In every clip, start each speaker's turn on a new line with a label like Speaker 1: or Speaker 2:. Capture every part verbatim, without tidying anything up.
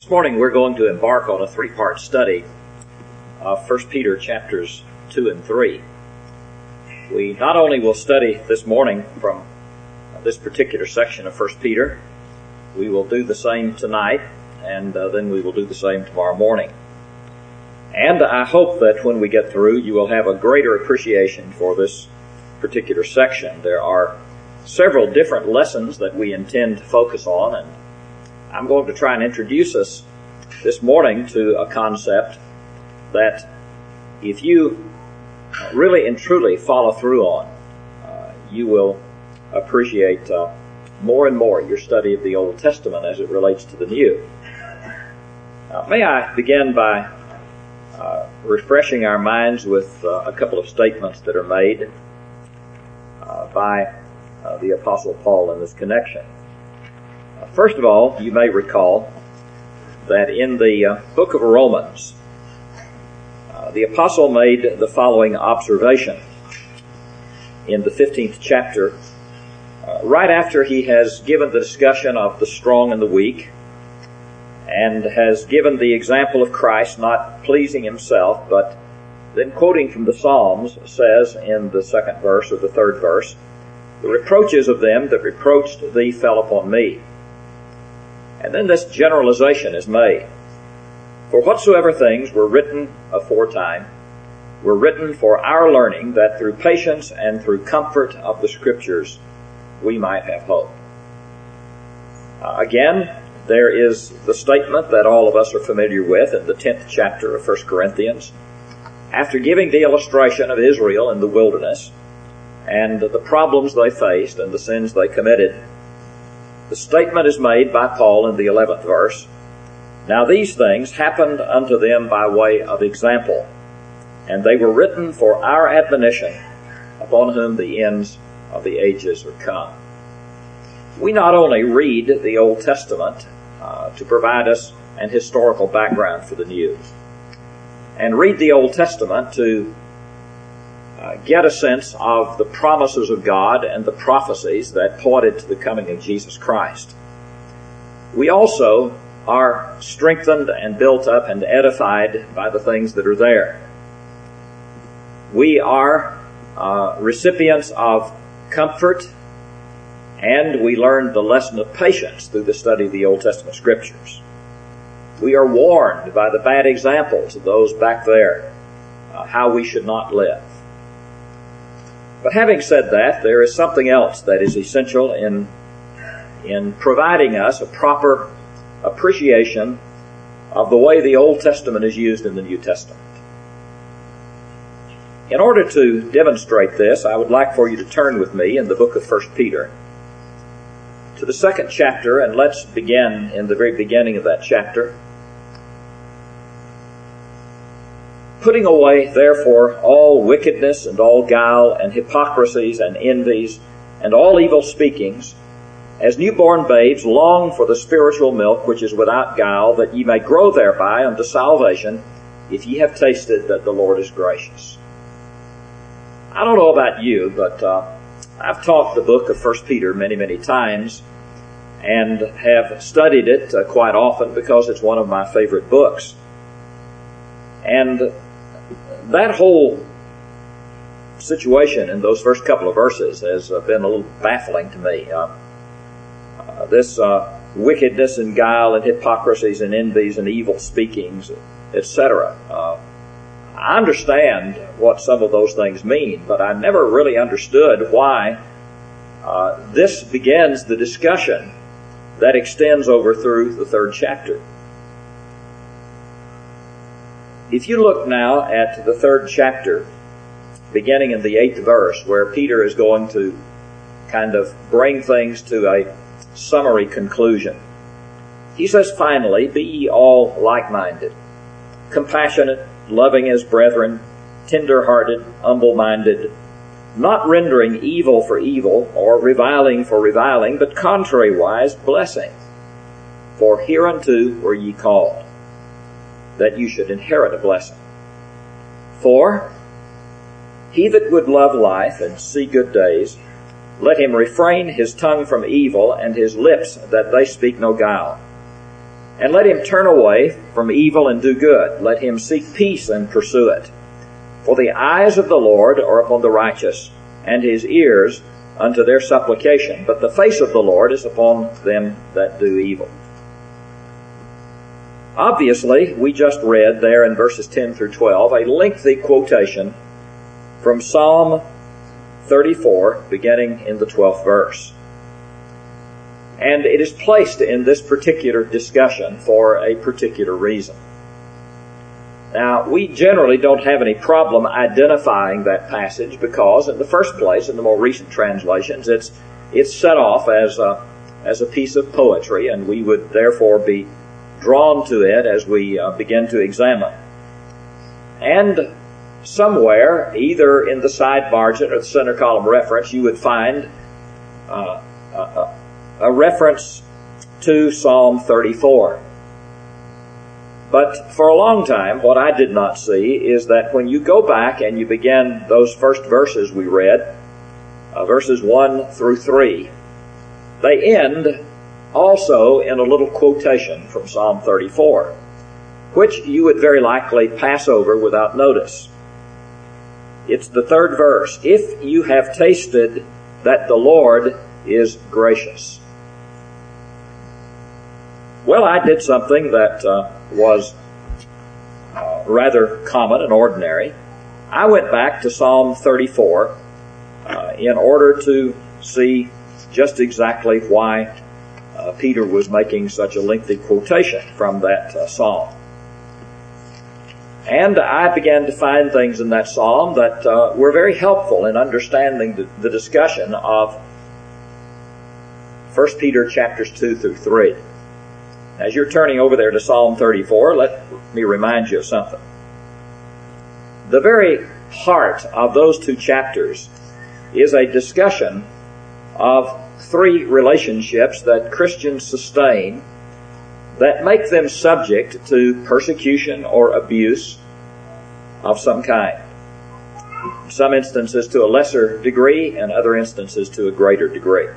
Speaker 1: This morning we're going to embark on a three-part study of First Peter chapters two and three. We not only will study this morning from this particular section of First Peter, we will do the same tonight, and uh, then we will do the same tomorrow morning. And I hope that when we get through, you will have a greater appreciation for this particular section. There are several different lessons that we intend to focus on, and I'm going to try and introduce us this morning to a concept that if you really and truly follow through on, uh, you will appreciate uh, more and more your study of the Old Testament as it relates to the New. Uh, may I begin by uh, refreshing our minds with uh, a couple of statements that are made uh, by uh, the Apostle Paul in this connection. First of all, you may recall that in the uh, book of Romans, uh, the apostle made the following observation in the fifteenth chapter, uh, right after he has given the discussion of the strong and the weak, and has given the example of Christ not pleasing himself, but then quoting from the Psalms says in the second verse or the third verse, "The reproaches of them that reproached thee fell upon me." And then this generalization is made. For whatsoever things were written aforetime were written for our learning, that through patience and through comfort of the Scriptures we might have hope. Uh, again, there is the statement that all of us are familiar with in the tenth chapter of First Corinthians. After giving the illustration of Israel in the wilderness and the problems they faced and the sins they committed, the statement is made by Paul in the eleventh verse, "Now these things happened unto them by way of example, and they were written for our admonition, upon whom the ends of the ages are come." We not only read the Old Testament uh, to provide us an historical background for the New, and read the Old Testament to Uh, get a sense of the promises of God and the prophecies that pointed to the coming of Jesus Christ. We also are strengthened and built up and edified by the things that are there. We are uh, recipients of comfort, and we learn the lesson of patience through the study of the Old Testament Scriptures. We are warned by the bad examples of those back there, uh, how we should not live. But having said that, there is something else that is essential in, in providing us a proper appreciation of the way the Old Testament is used in the New Testament. In order to demonstrate this, I would like for you to turn with me in the book of First Peter to the second chapter, and let's begin in the very beginning of that chapter. "Putting away, therefore, all wickedness and all guile and hypocrisies and envies and all evil speakings, as newborn babes long for the spiritual milk which is without guile, that ye may grow thereby unto salvation, if ye have tasted that the Lord is gracious." I don't know about you, but uh, I've taught the book of First Peter many, many times, and have studied it uh, quite often because it's one of my favorite books. And that whole situation in those first couple of verses has uh, been a little baffling to me. Uh, uh, this uh, wickedness and guile and hypocrisies and envies and evil speakings, et cetera. Uh, I understand what some of those things mean, but I never really understood why uh, this begins the discussion that extends over through the third chapter. If you look now at the third chapter, beginning in the eighth verse, where Peter is going to kind of bring things to a summary conclusion, he says, "Finally, be ye all like-minded, compassionate, loving as brethren, tender-hearted, humble-minded, not rendering evil for evil, or reviling for reviling, but contrariwise blessing. For hereunto were ye called, that you should inherit a blessing. For he that would love life and see good days, let him refrain his tongue from evil, and his lips that they speak no guile. And let him turn away from evil and do good. Let him seek peace and pursue it. For the eyes of the Lord are upon the righteous, and his ears unto their supplication. But the face of the Lord is upon them that do evil. Obviously, we just read there in verses ten through twelve a lengthy quotation from Psalm thirty-four, beginning in the twelfth verse. And it is placed in this particular discussion for a particular reason. Now, we generally don't have any problem identifying that passage because, in the first place, in the more recent translations, it's it's set off as a, as a piece of poetry, and we would therefore be drawn to it as we uh, begin to examine. And somewhere, either in the side margin or the center column reference, you would find uh, a, a reference to Psalm thirty-four. But for a long time, what I did not see is that when you go back and you begin those first verses we read, uh, verses one through three, they end also in a little quotation from Psalm thirty-four, which you would very likely pass over without notice. It's the third verse. If you have tasted that the Lord is gracious. Well, I did something that uh, was uh, rather common and ordinary. I went back to Psalm thirty-four uh, in order to see just exactly why uh, Peter was making such a lengthy quotation from that uh, psalm. And I began to find things in that psalm that uh, were very helpful in understanding the, the discussion of First Peter chapters two through three. As you're turning over there to Psalm thirty-four, let me remind you of something. The very heart of those two chapters is a discussion of three relationships that Christians sustain that make them subject to persecution or abuse of some kind. In some instances to a lesser degree, and other instances to a greater degree.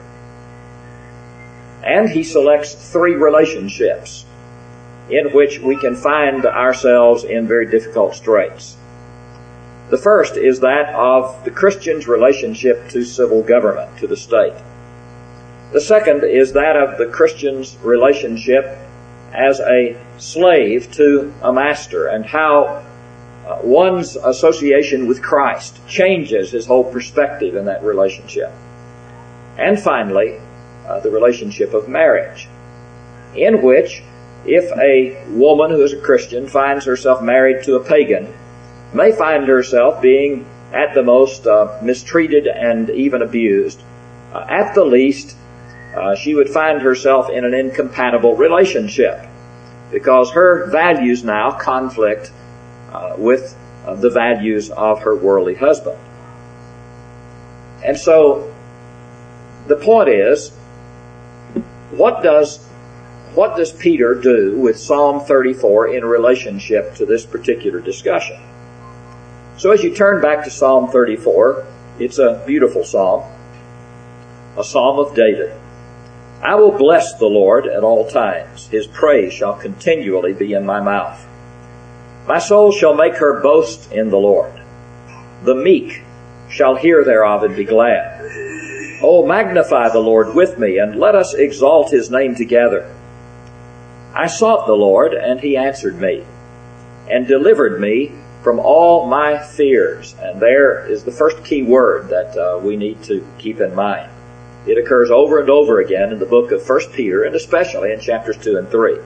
Speaker 1: And he selects three relationships in which we can find ourselves in very difficult straits. The first is that of the Christian's relationship to civil government, to the state. The second is that of the Christian's relationship as a slave to a master, and how uh, one's association with Christ changes his whole perspective in that relationship. And finally, Uh, the relationship of marriage, in which if a woman who is a Christian finds herself married to a pagan, may find herself being at the most uh, mistreated and even abused, uh, at the least uh, she would find herself in an incompatible relationship because her values now conflict uh, with uh, the values of her worldly husband. And so the point is, What does what does Peter do with Psalm thirty-four in relationship to this particular discussion? So as you turn back to Psalm thirty-four, it's a beautiful psalm, a psalm of David. I will bless the Lord at all times. His praise shall continually be in my mouth. My soul shall make her boast in the Lord. The meek shall hear thereof and be glad. Oh, magnify the Lord with me, and let us exalt his name together. I sought the Lord, and he answered me, and delivered me from all my fears. And there is the first key word that uh, we need to keep in mind. It occurs over and over again in the book of First Peter, and especially in chapters two and three.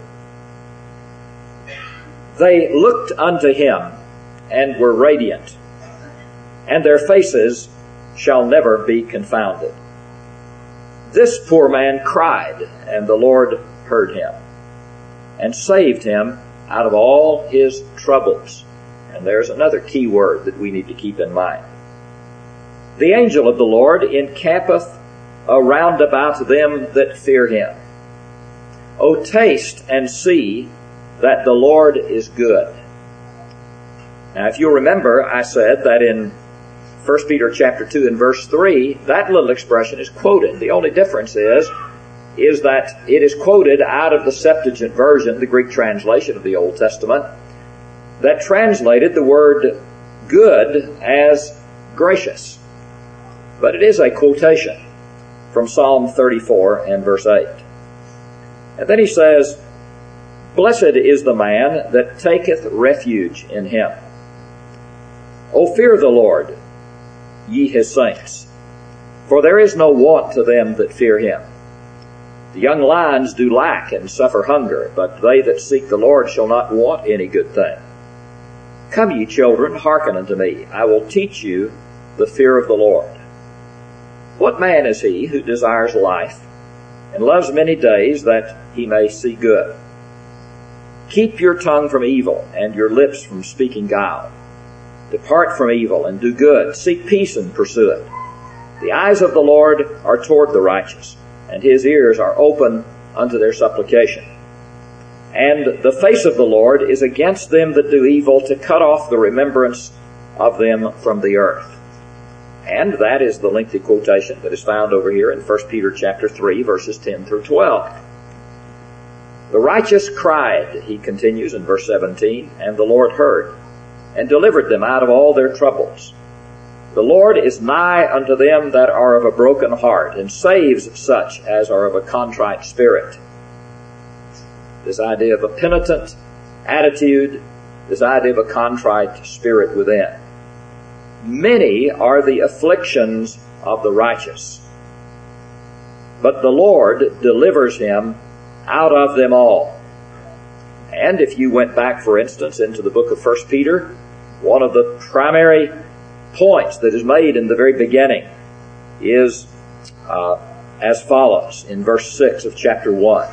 Speaker 1: They looked unto him, and were radiant, and their faces shall never be confounded. This poor man cried, and the Lord heard him, and saved him out of all his troubles. And there's another key word that we need to keep in mind. The angel of the Lord encampeth around about them that fear him. O taste and see that the Lord is good. Now, if you'll remember, I said that in First Peter chapter two and verse three, that little expression is quoted. The only difference is is that it is quoted out of the Septuagint version, the Greek translation of the Old Testament, that translated the word good as gracious. But it is a quotation from Psalm thirty-four and verse eight. And then he says, "Blessed is the man that taketh refuge in him. O fear the Lord, ye his saints, for there is no want to them that fear him. The young lions do lack and suffer hunger, but they that seek the Lord shall not want any good thing. Come ye children, hearken unto me, I will teach you the fear of the Lord. What man is he who desires life, and loves many days that he may see good? Keep your tongue from evil, and your lips from speaking guile. Depart from evil, and do good. Seek peace, and pursue it. The eyes of the Lord are toward the righteous, and his ears are open unto their supplication. And the face of the Lord is against them that do evil, to cut off the remembrance of them from the earth." And that is the lengthy quotation that is found over here in First Peter chapter three, verses ten through twelve. "The righteous cried," he continues in verse seventeen, "and the Lord heard, and delivered them out of all their troubles. The Lord is nigh unto them that are of a broken heart, and saves such as are of a contrite spirit." This idea of a penitent attitude, this idea of a contrite spirit within. "Many are the afflictions of the righteous, but the Lord delivers him out of them all." And if you went back, for instance, into the book of First Peter, one of the primary points that is made in the very beginning is uh, as follows in verse six of chapter one.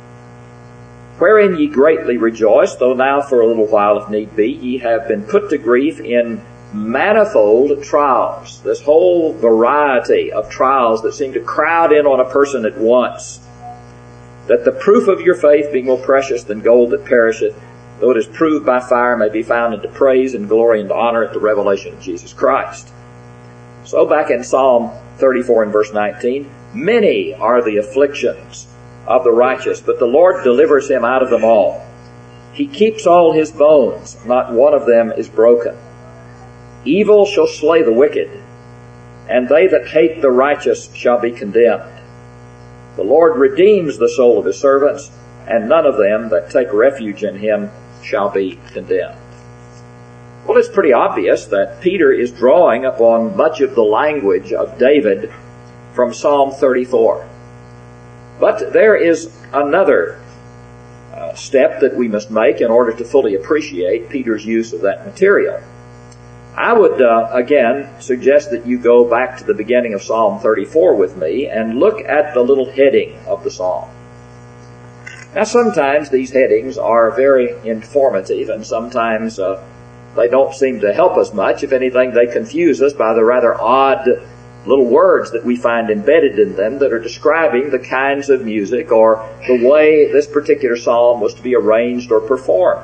Speaker 1: "Wherein ye greatly rejoice, though now for a little while, if need be, ye have been put to grief in manifold trials." This whole variety of trials that seem to crowd in on a person at once. "That the proof of your faith, being more precious than gold that perisheth, though it is proved by fire, may be found unto praise and glory and honor at the revelation of Jesus Christ." So back in Psalm thirty-four and verse nineteen, "Many are the afflictions of the righteous, but the Lord delivers him out of them all. He keeps all his bones, not one of them is broken. Evil shall slay the wicked, and they that hate the righteous shall be condemned. The Lord redeems the soul of his servants, and none of them that take refuge in him shall be condemned." Well, it's pretty obvious that Peter is drawing upon much of the language of David from Psalm thirty-four. But there is another uh, step that we must make in order to fully appreciate Peter's use of that material. I would, uh, again, suggest that you go back to the beginning of Psalm thirty-four with me and look at the little heading of the psalm. Now, sometimes these headings are very informative, and sometimes uh, they don't seem to help us much. If anything, they confuse us by the rather odd little words that we find embedded in them that are describing the kinds of music or the way this particular psalm was to be arranged or performed.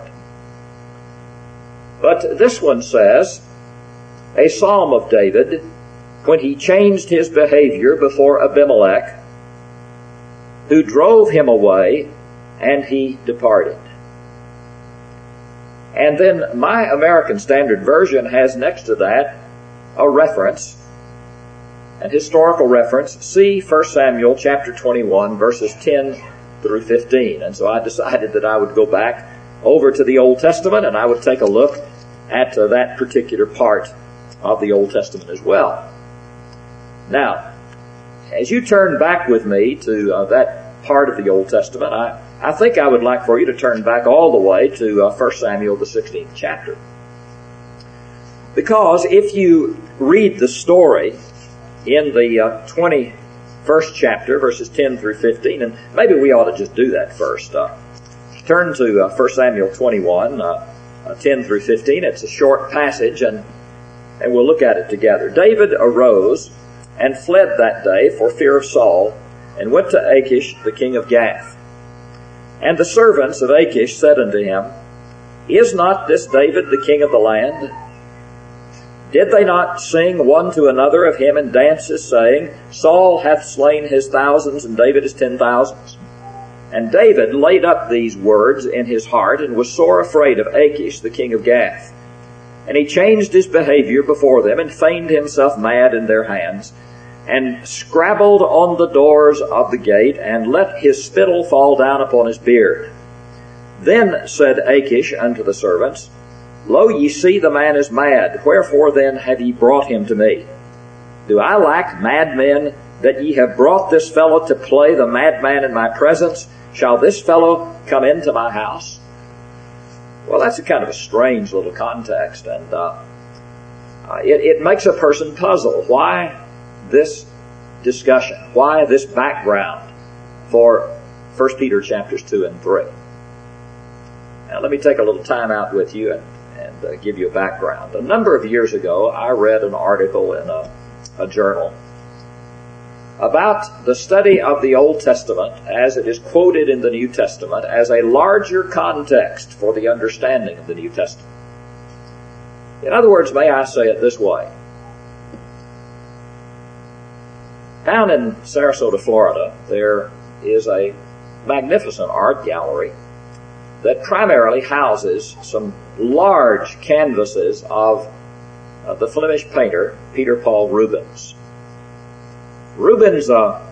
Speaker 1: But this one says, "A psalm of David, when he changed his behavior before Abimelech, who drove him away, and he departed." And then my American Standard Version has next to that a reference, an historical reference. See First Samuel chapter twenty-one, verses ten through fifteen. And so I decided that I would go back over to the Old Testament and I would take a look at uh, that particular part of the Old Testament as well. Now, as you turn back with me to uh, that part of the Old Testament, I, I think I would like for you to turn back all the way to uh, First Samuel, the sixteenth chapter. Because if you read the story in the uh, twenty-first chapter, verses ten through fifteen, and maybe we ought to just do that first. Uh, turn to uh, First Samuel twenty-one, uh, uh, ten through fifteen. It's a short passage, and, and we'll look at it together. "David arose and fled that day for fear of Saul, and went to Achish, the king of Gath. And the servants of Achish said unto him, Is not this David the king of the land? Did they not sing one to another of him in dances, saying, Saul hath slain his thousands, and David his ten thousands? And David laid up these words in his heart, and was sore afraid of Achish, the king of Gath. And he changed his behavior before them, and feigned himself mad in their hands, and scrabbled on the doors of the gate, and let his spittle fall down upon his beard. Then said Achish unto the servants, Lo, ye see the man is mad, wherefore then have ye brought him to me? Do I lack madmen, that ye have brought this fellow to play the madman in my presence? Shall this fellow come into my house? Well, that's a kind of a strange little context, and uh, uh, it, it makes a person puzzle. Why this discussion? Why this background for First Peter chapters two and three? Now, let me take a little time out with you and, and uh, give you a background. A number of years ago, I read an article in a, a journal about the study of the Old Testament as it is quoted in the New Testament as a larger context for the understanding of the New Testament. In other words, may I say it this way. Down in Sarasota, Florida, there is a magnificent art gallery that primarily houses some large canvases of uh, the Flemish painter Peter Paul Rubens. Rubens uh,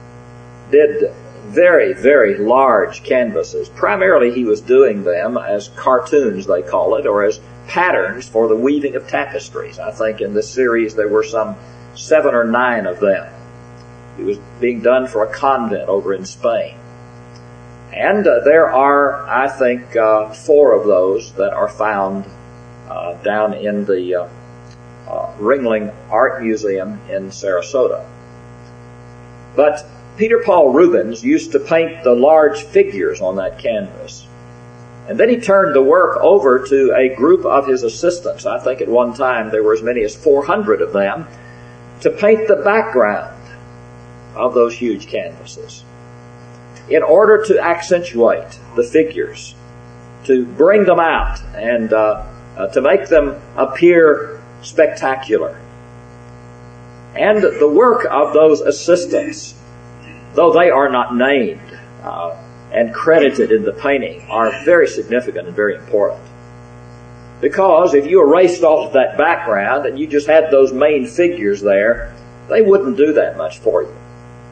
Speaker 1: did very, very large canvases. Primarily he was doing them as cartoons, they call it, or as patterns for the weaving of tapestries. I think in this series there were some seven or nine of them. It was being done for a convent over in Spain. And uh, there are, I think, uh, four of those that are found uh, down in the uh, uh, Ringling Art Museum in Sarasota. But Peter Paul Rubens used to paint the large figures on that canvas. And then he turned the work over to a group of his assistants. I think at one time there were as many as four hundred of them to paint the background of those huge canvases in order to accentuate the figures, to bring them out and uh, uh, to make them appear spectacular. And the work of those assistants, though they are not named uh, and credited in the painting, are very significant and very important. Because if you erased off that background and you just had those main figures there, they wouldn't do that much for you.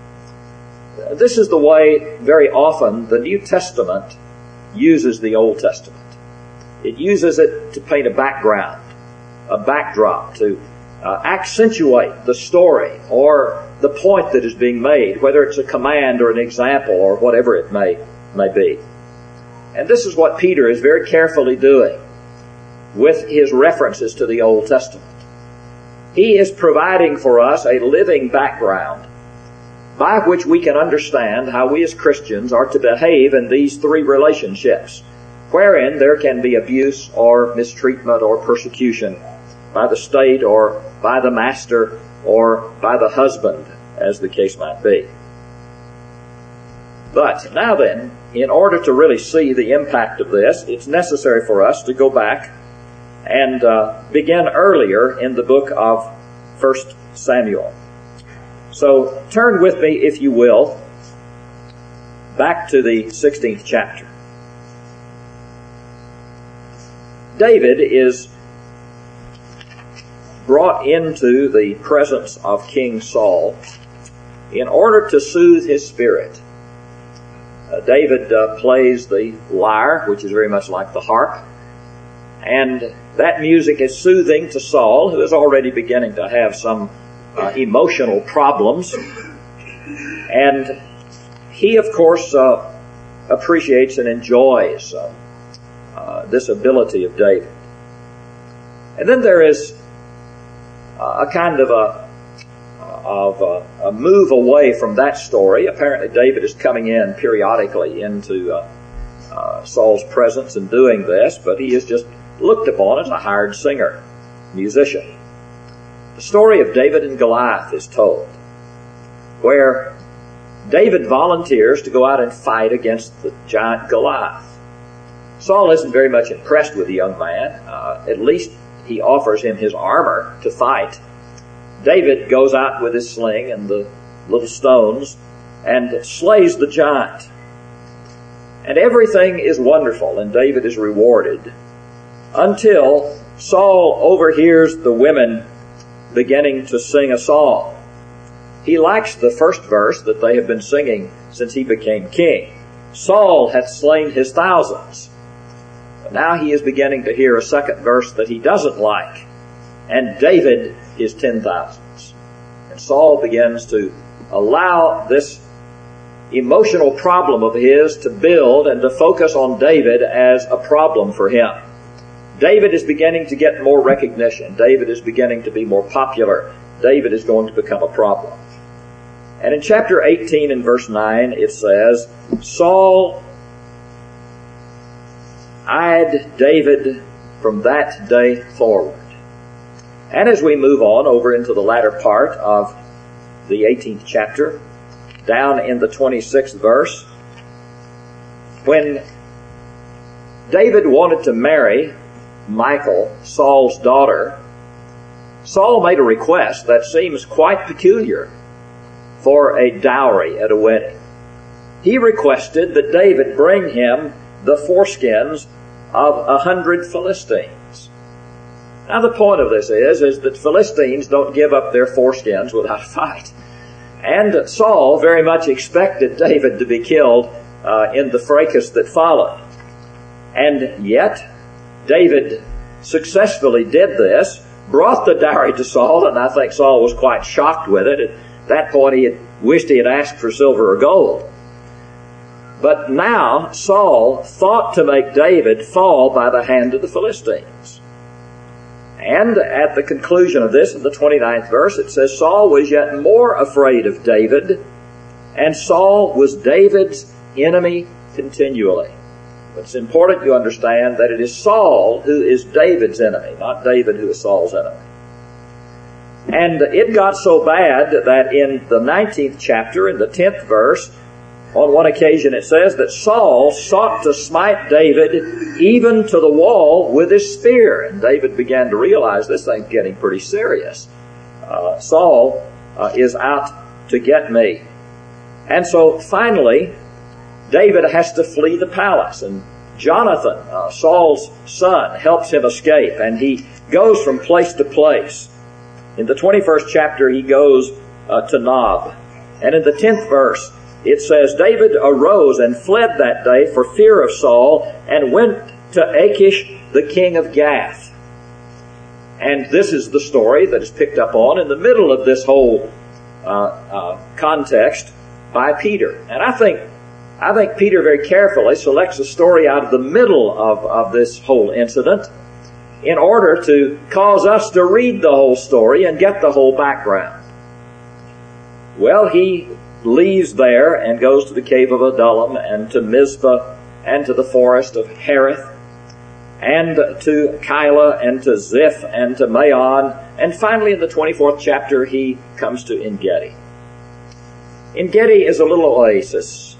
Speaker 1: This is the way very often the New Testament uses the Old Testament. It uses it to paint a background, a backdrop, to uh, accentuate the story or the point that is being made, whether it's a command or an example or whatever it may, may be. And this is what Peter is very carefully doing with his references to the Old Testament. He is providing for us a living background by which we can understand how we as Christians are to behave in these three relationships, wherein there can be abuse or mistreatment or persecution by the state or by the master or by the husband, as the case might be. But now then, in order to really see the impact of this, it's necessary for us to go back and uh, begin earlier in the book of First Samuel. So turn with me, if you will, back to the sixteenth chapter. David is brought into the presence of King Saul in order to soothe his spirit. Uh, David uh, plays the lyre, which is very much like the harp, and that music is soothing to Saul, who is already beginning to have some uh, emotional problems. And he, of course, uh, appreciates and enjoys uh, uh, this ability of David. And then there is uh, a kind of a of a, a move away from that story. Apparently David is coming in periodically into uh, uh, Saul's presence and doing this, but he is just looked upon as a hired singer, musician. The story of David and Goliath is told, where David volunteers to go out and fight against the giant Goliath. Saul isn't very much impressed with the young man. Uh, at least he offers him his armor to fight, David goes out with his sling and the little stones and slays the giant. And everything is wonderful, and David is rewarded, until Saul overhears the women beginning to sing a song. He likes the first verse that they have been singing since he became king. Saul hath slain his thousands. But now he is beginning to hear a second verse that he doesn't like. And David his ten thousands. And Saul begins to allow this emotional problem of his to build and to focus on David as a problem for him. David is beginning to get more recognition. David is beginning to be more popular. David is going to become a problem. And in chapter eighteen and verse nine it says, Saul eyed David from that day forward. And as we move on over into the latter part of the eighteenth chapter, down in the twenty-sixth verse, when David wanted to marry Michal, Saul's daughter, Saul made a request that seems quite peculiar for a dowry at a wedding. He requested that David bring him the foreskins of a hundred Philistines. Now the point of this is, is that Philistines don't give up their foreskins without a fight. And Saul very much expected David to be killed uh, in the fracas that followed. And yet, David successfully did this, brought the dowry to Saul, and I think Saul was quite shocked with it. At that point, he had wished he had asked for silver or gold. But now, Saul thought to make David fall by the hand of the Philistines. And at the conclusion of this, in the twenty-ninth verse, it says, Saul was yet more afraid of David, and Saul was David's enemy continually. But it's important you understand that it is Saul who is David's enemy, not David who is Saul's enemy. And it got so bad that in the nineteenth chapter, in the tenth verse, on one occasion it says that Saul sought to smite David even to the wall with his spear. And David began to realize this thing's getting pretty serious. Uh, Saul uh, is out to get me. And so finally, David has to flee the palace. And Jonathan, uh, Saul's son, helps him escape. And he goes from place to place. In the twenty-first chapter, he goes uh, to Nob. And in the tenth verse, it says, David arose and fled that day for fear of Saul and went to Achish, the king of Gath. And this is the story that is picked up on in the middle of this whole uh, uh, context by Peter. And I think I think Peter very carefully selects a story out of the middle of, of this whole incident in order to cause us to read the whole story and get the whole background. Well, he leaves there and goes to the cave of Adullam and to Mizpah and to the forest of Hereth and to Keilah and to Ziph and to Maon, and finally in the twenty-fourth chapter he comes to En-Gedi. En-Gedi is a little oasis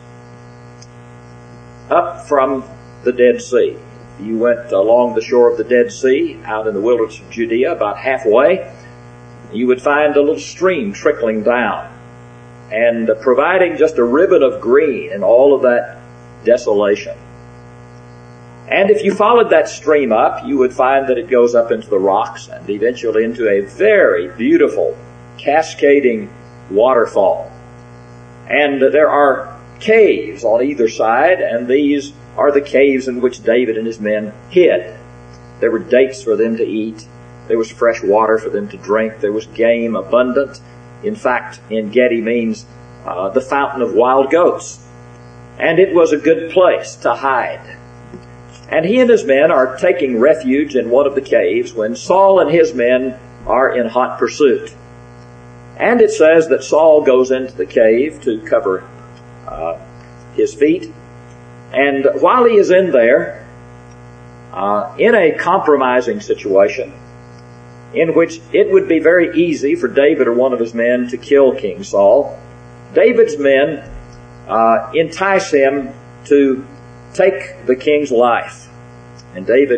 Speaker 1: up from the Dead Sea. You went along the shore of the Dead Sea out in the wilderness of Judea about halfway, you would find a little stream trickling down and providing just a ribbon of green in all of that desolation. And if you followed that stream up, you would find that it goes up into the rocks and eventually into a very beautiful, cascading waterfall. And there are caves on either side, and these are the caves in which David and his men hid. There were dates for them to eat. There was fresh water for them to drink. There was game abundant. In fact, En-Gedi means uh, the fountain of wild goats. And it was a good place to hide. And he and his men are taking refuge in one of the caves when Saul and his men are in hot pursuit. And it says that Saul goes into the cave to cover uh, his feet. And while he is in there, uh, in a compromising situation, in which it would be very easy for David or one of his men to kill King Saul, David's men uh, entice him to take the king's life. And David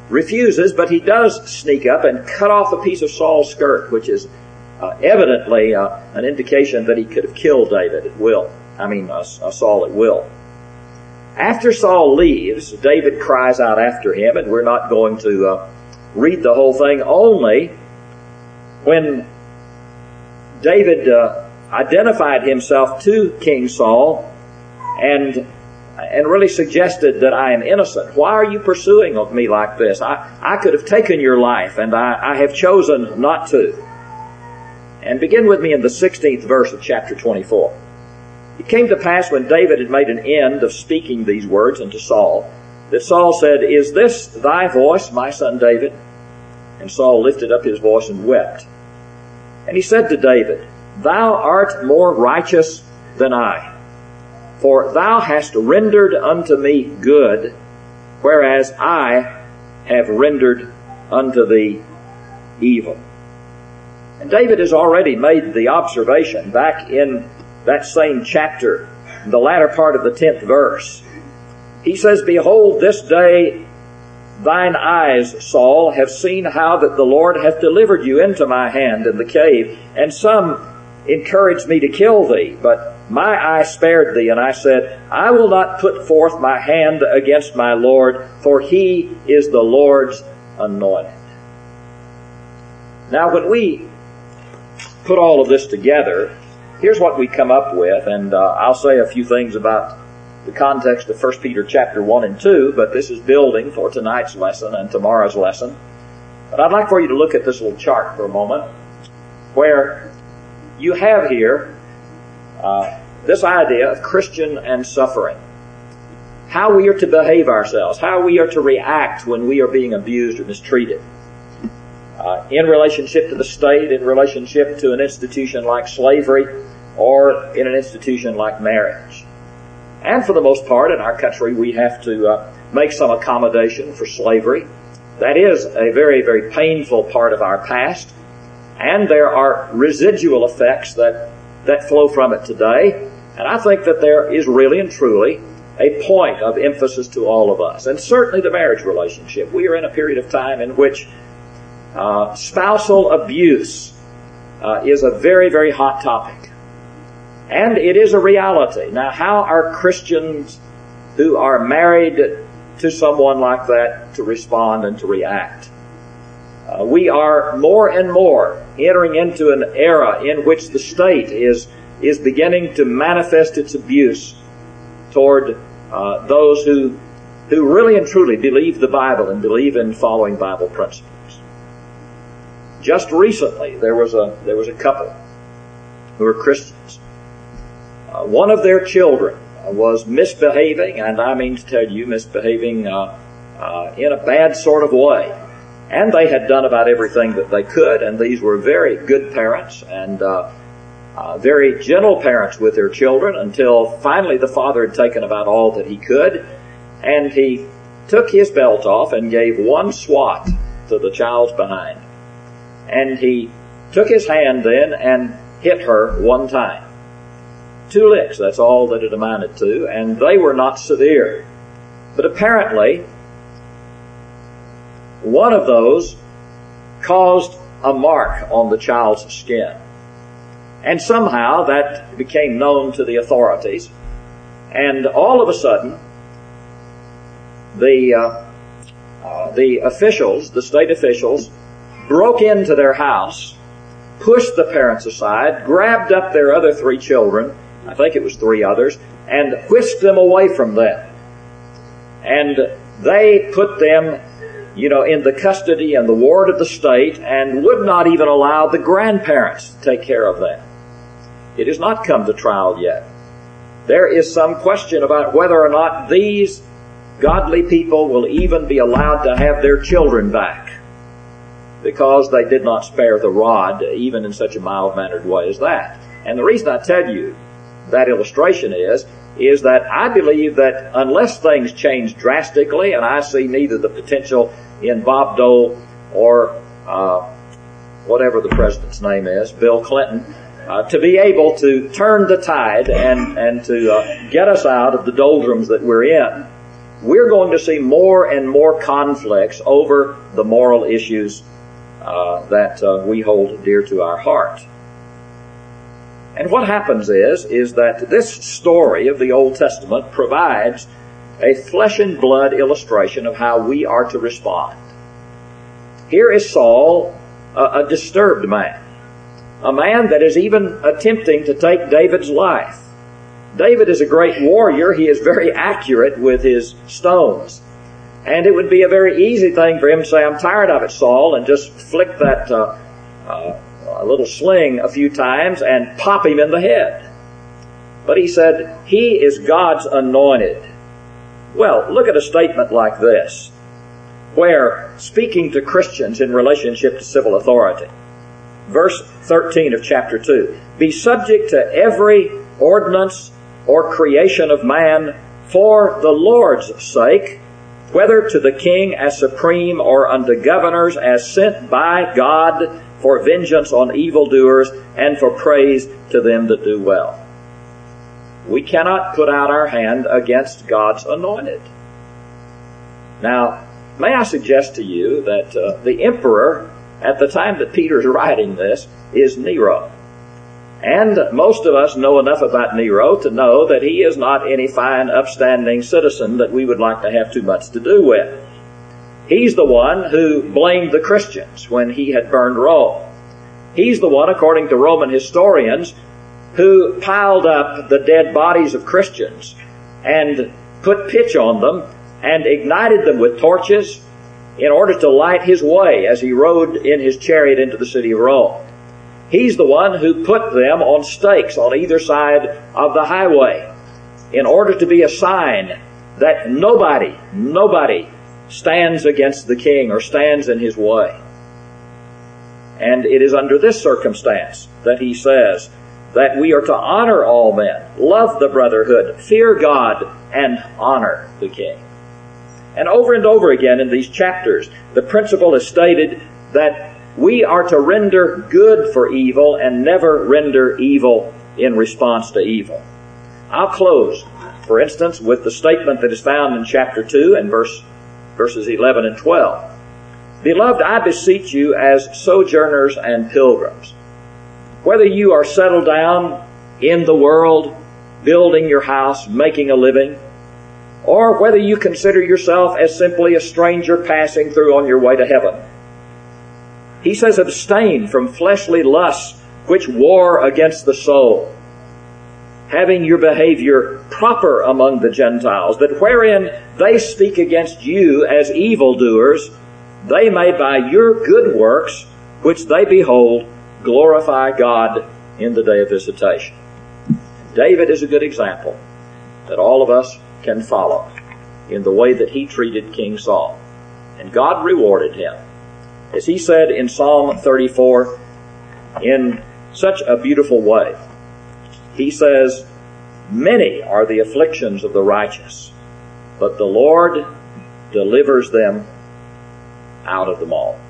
Speaker 1: refuses, but he does sneak up and cut off a piece of Saul's skirt, which is uh, evidently uh, an indication that he could have killed David at will. I mean, uh, uh, Saul at will. After Saul leaves, David cries out after him, and we're not going to uh, read the whole thing. Only when David uh, identified himself to King Saul and and really suggested that I am innocent. Why are you pursuing me like this? I, I could have taken your life, and I, I have chosen not to. And begin with me in the sixteenth verse of chapter twenty-four. It came to pass when David had made an end of speaking these words unto Saul, that Saul said, Is this thy voice, my son David? And Saul lifted up his voice and wept. And he said to David, Thou art more righteous than I, for thou hast rendered unto me good, whereas I have rendered unto thee evil. And David has already made the observation back in that same chapter, the latter part of the tenth verse. He says, Behold, this day thine eyes, Saul, have seen how that the Lord hath delivered you into my hand in the cave, and some encouraged me to kill thee, but my eye spared thee, and I said, I will not put forth my hand against my Lord, for he is the Lord's anointed. Now, when we put all of this together, here's what we come up with, and uh, I'll say a few things about the context of First Peter chapter one and two, but this is building for tonight's lesson and tomorrow's lesson. But I'd like for you to look at this little chart for a moment, where you have here uh, this idea of Christian and suffering. How we are to behave ourselves, how we are to react when we are being abused or mistreated. Uh, in relationship to the state, in relationship to an institution like slavery, or in an institution like marriage. And for the most part, in our country, we have to uh, make some accommodation for slavery. That is a very, very painful part of our past. And there are residual effects that, that flow from it today. And I think that there is really and truly a point of emphasis to all of us. And certainly the marriage relationship. We are in a period of time in which uh, spousal abuse uh, is a very, very hot topic. And it is a reality. Now, how are Christians who are married to someone like that to respond and to react? Uh, we are more and more entering into an era in which the state is is beginning to manifest its abuse toward uh, those who who really and truly believe the Bible and believe in following Bible principles. Just recently, there was a there was a couple who were Christians. Uh, one of their children was misbehaving, and I mean to tell you, misbehaving uh, uh, in a bad sort of way. And they had done about everything that they could, and these were very good parents and uh, uh, very gentle parents with their children until finally the father had taken about all that he could, and he took his belt off and gave one swat to the child's behind. And he took his hand then and hit her one time. Two licks, that's all that it amounted to, and they were not severe. But apparently, one of those caused a mark on the child's skin. And somehow that became known to the authorities. And all of a sudden, the uh, uh, the officials, the state officials, broke into their house, pushed the parents aside, grabbed up their other three children, I think it was three others, and whisked them away from them. And they put them, you know, in the custody and the ward of the state and would not even allow the grandparents to take care of them. It has not come to trial yet. There is some question about whether or not these godly people will even be allowed to have their children back, because they did not spare the rod, even in such a mild-mannered way as that. And the reason I tell you that illustration is, is that I believe that unless things change drastically, and I see neither the potential in Bob Dole or uh, whatever the president's name is, Bill Clinton, uh, to be able to turn the tide and, and to uh, get us out of the doldrums that we're in, we're going to see more and more conflicts over the moral issues uh, that uh, we hold dear to our heart. And what happens is, is that this story of the Old Testament provides a flesh and blood illustration of how we are to respond. Here is Saul, a, a disturbed man, a man that is even attempting to take David's life. David is a great warrior. He is very accurate with his stones. And it would be a very easy thing for him to say, I'm tired of it, Saul, and just flick that uh, uh, little sling a few times and pop him in the head. But he said, he is God's anointed. Well, look at a statement like this, where, speaking to Christians in relationship to civil authority, verse thirteen of chapter two, be subject to every ordinance or creation of man for the Lord's sake, whether to the king as supreme or unto governors as sent by God for vengeance on evildoers and for praise to them that do well. We cannot put out our hand against God's anointed. Now, may I suggest to you that uh, the emperor at the time that Peter's writing this is Nero. And most of us know enough about Nero to know that he is not any fine, upstanding citizen that we would like to have too much to do with. He's the one who blamed the Christians when he had burned Rome. He's the one, according to Roman historians, who piled up the dead bodies of Christians and put pitch on them and ignited them with torches in order to light his way as he rode in his chariot into the city of Rome. He's the one who put them on stakes on either side of the highway in order to be a sign that nobody, nobody stands against the king or stands in his way. And it is under this circumstance that he says that we are to honor all men, love the brotherhood, fear God, and honor the king. And over and over again in these chapters, the principle is stated that we are to render good for evil and never render evil in response to evil. I'll close, for instance, with the statement that is found in chapter two and verse, verses eleven and twelve. Beloved, I beseech you as sojourners and pilgrims, whether you are settled down in the world, building your house, making a living, or whether you consider yourself as simply a stranger passing through on your way to heaven. He says, abstain from fleshly lusts which war against the soul, having your behavior proper among the Gentiles, that wherein they speak against you as evildoers, they may by your good works, which they behold, glorify God in the day of visitation. David is a good example that all of us can follow in the way that he treated King Saul. And God rewarded him. As he said in Psalm thirty-four, in such a beautiful way, he says, many are the afflictions of the righteous, but the Lord delivers them out of them all.